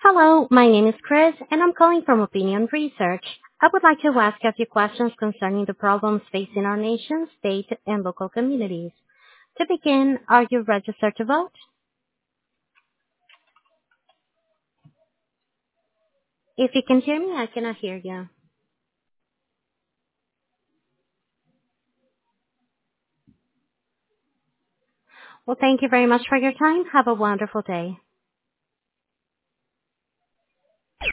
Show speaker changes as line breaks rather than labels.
Hello, my name is Chris, and I'm calling from Opinion Research. I would like to ask a few questions concerning the problems facing our nation, state, and local communities. To begin, are you registered to vote? If you can hear me, I cannot hear you. Well, thank you very much for your time. Have a wonderful day.